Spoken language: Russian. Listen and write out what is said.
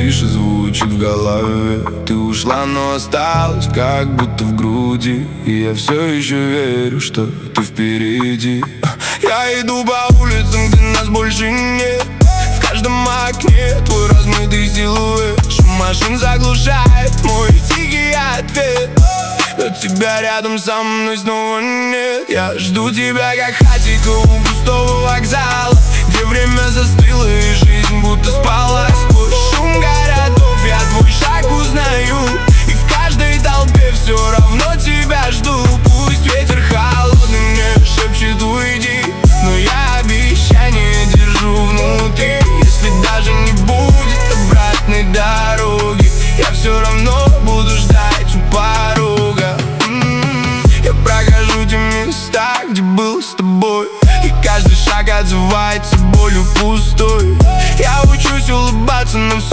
тише звучит в голове. Ты ушла, но осталась как будто в груди, и я все еще верю, что ты впереди. Я иду по улицам, где нас больше нет. В каждом окне твой размытый силуэт. Шум машин заглушает мой тихий ответ. Но тебя рядом со мной снова нет. Я жду тебя, как хатика у пустого вокзала, где время застыло и жизнь будто спала. Сквозь шум городов я твой шаг узнаю, и в каждой толпе все равно тебя жду. Пусть ветер холодный мне шепчет уйди, но я обещание держу внутри. Если даже не будет обратной дороги, я все равно буду ждать у порога. Я прохожу те места, где был с тобой, и каждый шаг отзывается болью пустой. Я учусь улыбаться, но все